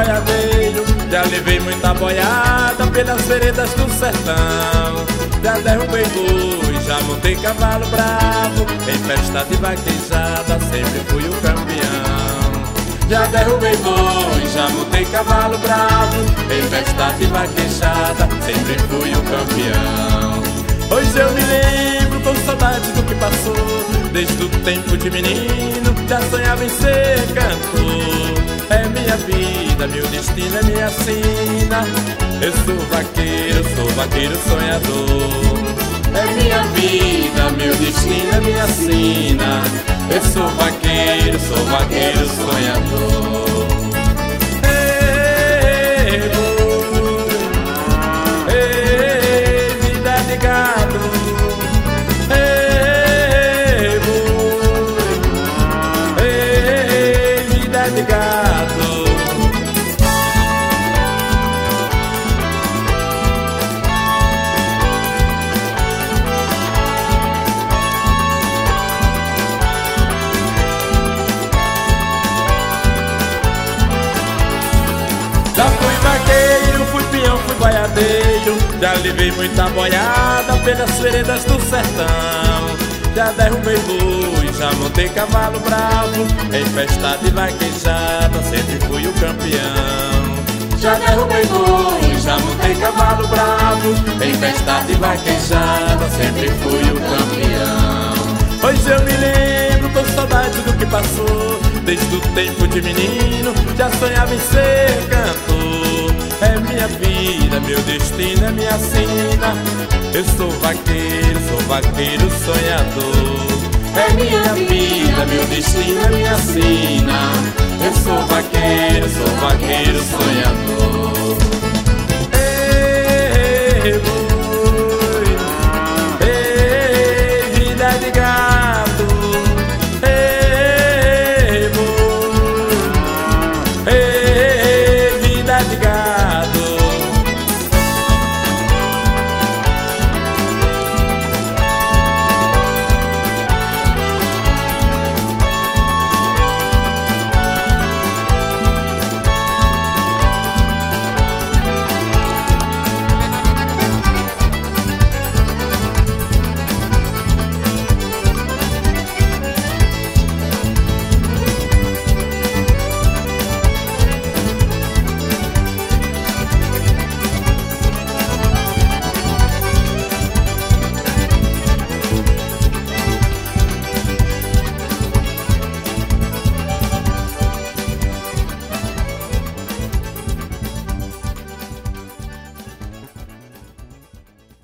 boiadeiro, já levei muita boiada pelas veredas do sertão. Já derrubei boi, já montei cavalo bravo, em festa de vaquejada sempre fui o campeão. Já derrubei boi, já montei cavalo bravo, em festa de vaquejada sempre fui o campeão. Hoje eu me lembro com saudade do que passou, desde o tempo de menino já sonhava em ser cantor. É minha vida, meu destino, é minha sina. Eu sou vaqueiro sonhador. É minha vida, meu destino, é minha sina. Eu sou vaqueiro sonhador. Ei, boi, ei, vida de gado. Ei, boi, ei, vida de gado. Já fui vaqueiro, fui peão, fui boiadeiro, já levei muita boiada pelas veredas do sertão. Já derrubei boi, já montei cavalo bravo, em festa de vaquejada sempre fui o campeão. Já derrubei boi, já montei cavalo bravo, em festa de vaquejada sempre fui o campeão. Hoje eu me lembro com saudade do que passou, desde o tempo de menino já sonhava em ser cantor. É minha vida, meu destino, é minha sina. Eu sou vaqueiro sonhador. É minha vida, meu destino, é minha sina. Eu sou vaqueiro sonhador.